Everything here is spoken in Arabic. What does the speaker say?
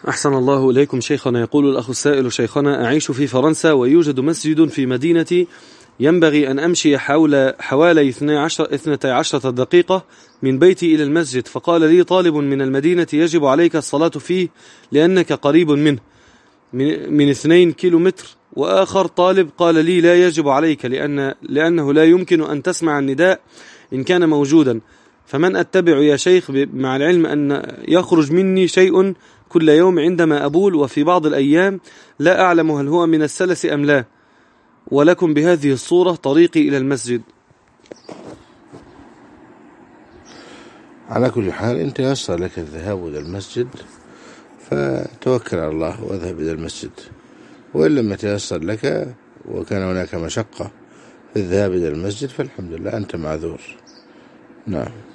أحسن الله إليكم شيخنا. يقول الأخ السائل: شيخنا، أعيش في فرنسا ويوجد مسجد في مدينتي ينبغي أن أمشي حوالي 12 دقيقة من بيتي إلى المسجد، فقال لي طالب من المدينة: يجب عليك الصلاة فيه لأنك قريب منه من 2 كيلومتر. وآخر طالب قال لي: لا يجب عليك لأنه لا يمكن أن تسمع النداء إن كان موجودا. فمن أتبع يا شيخ، مع العلم أن يخرج مني شيء كل يوم عندما أبول، وفي بعض الأيام لا أعلم هل هو من السلس أم لا، ولكم بهذه الصورة طريقي إلى المسجد. على كل حال إن تيسر لك الذهاب إلى المسجد فتوكل على الله واذهب إلى المسجد، وإن لم يتيسر لك وكان هناك مشقة في الذهاب إلى المسجد فالحمد لله أنت معذور. نعم.